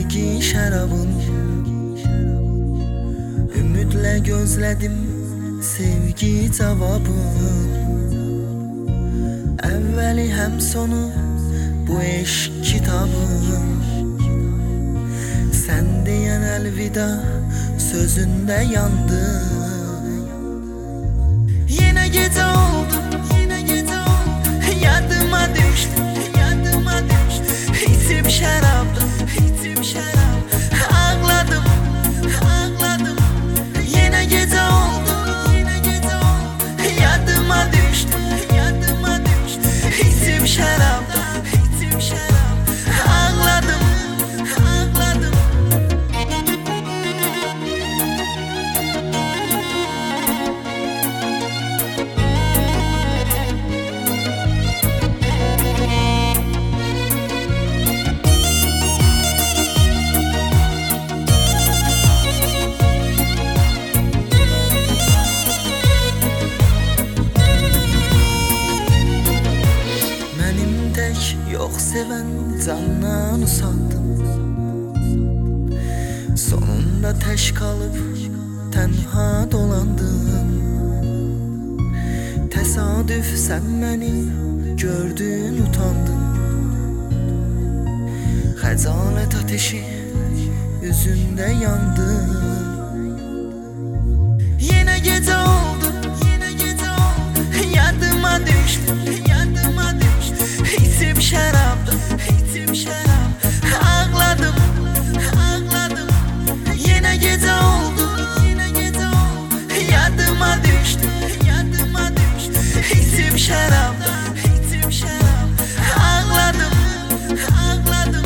sevgi şarabın. Ümidle gözledim sevgi cevabın. Evveli hem sonu bu eşk kitabın. Sen diyen elvida sözünde yandı. Yine gece oldu, yine gece oldu. Yadıma düştü, yadıma düştü. İçim şaraptı, içim şarap. Ağladım, ağladım. Yine gece oldu, yine gece oldu. Yadıma düştü, yadıma düştü. İçim şaraptı, içim şarap. Ağladım, ağladım. Yok seven candan usandım. Sonunda teş kalıp tenha dolandım. Tesadüf sen beni gördün utandın. Xəcalet ateşi yüzünde yandı. Yine gece oldu, yine gece oldu. Yadıma düştü, yadıma düştü. İçim şaraptı, içim şarap. Ağladım, ağladım. Yine gece oldu, yine gece oldu. Yadıma düştü, yadıma düştü. İçim şaraptı, içim şarap. Ağladım, ağladım.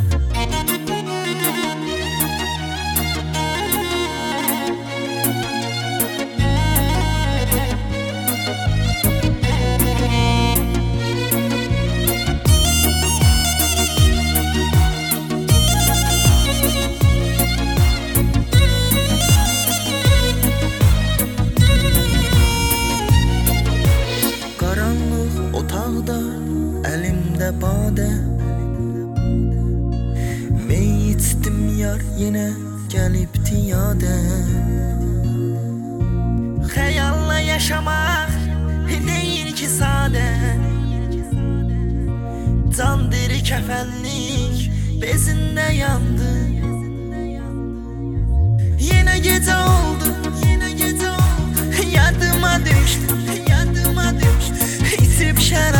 Elimde bade mey içtim yar yine gelipti yade. Hayalla yaşamak değil ki sade. Can deri kefenlik bezinde yandı. Yine gece oldu, yine gece oldu. Yadıma düştü, yadıma düştü. İçim şarap.